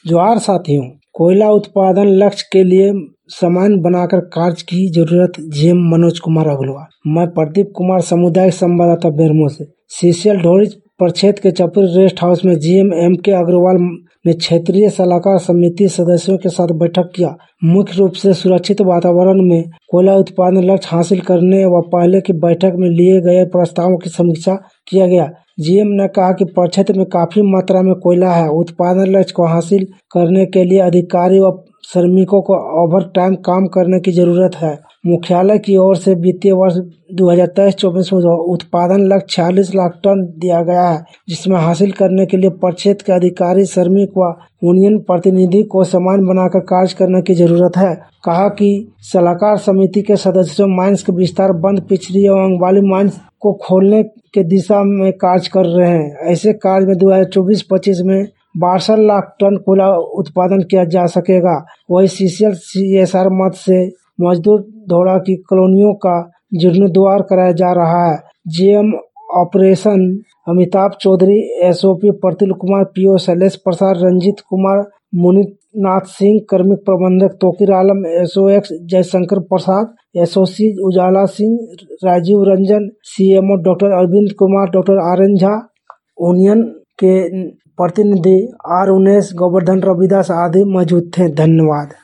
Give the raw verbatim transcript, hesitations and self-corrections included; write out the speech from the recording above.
जोहार साथियों, कोयला उत्पादन लक्ष्य के लिए सामान बनाकर कार्य की जरूरत। जीएम मनोज कुमार अग्रवाल। मैं प्रदीप कुमार, सामुदायिक संवाददाता बेरमो से। सीसीएल ढोरी प्रक्षेत्र के चपुर रेस्ट हाउस में जीएम एम के अग्रवाल ने क्षेत्रीय सलाहकार समिति सदस्यों के साथ बैठक किया। मुख्य रूप से सुरक्षित वातावरण में कोयला उत्पादन लक्ष्य हासिल करने व पहले की बैठक में लिए गए प्रस्तावों की समीक्षा किया गया। जीएम ने कहा कि प्रक्षेत्र में काफी मात्रा में कोयला है। उत्पादन लक्ष्य को हासिल करने के लिए अधिकारी व श्रमिकों को ओवर टाइम काम करने की जरूरत है। मुख्यालय की ओर से वित्तीय वर्ष दो हज़ार तेईस चौबीस में उत्पादन लक्ष्य छियालीस लाख टन दिया गया है, जिसमें हासिल करने के लिए प्रक्षेत्र के अधिकारी, श्रमिक व यूनियन प्रतिनिधि को सामान बनाकर कार्य करने की जरूरत है। कहा कि सलाहकार समिति के सदस्यों माइंस के विस्तार, बंद पिछड़ी एवं वाली माइंस को खोलने के दिशा में कार्य कर रहे हैं। ऐसे कार्य में दो हज़ार चौबीस पच्चीस में बासठ लाख टन कोयला उत्पादन किया जा सकेगा। वही सीसीएल सीएसआर मद से मजदूर धोड़ा की कॉलोनियों का जीर्णोद्धार कराया जा रहा है। GM operation Amitabh Chaudhary, SOP Pratul Kumar, PO Shailesh Prasad, Ranjeet Kumar, Muninath Singh, कार्मिक प्रबंधक Tauqeer Alam, SOX Jaishankar Prasad, SOC Ujala Singh, Rajeev Ranjan, CMO doctor Arvind Kumar, doctor R N Jha, union के प्रतिनिधि आर उन्नीस, गोवर्धन रविदास आदि मौजूद थे। धन्यवाद।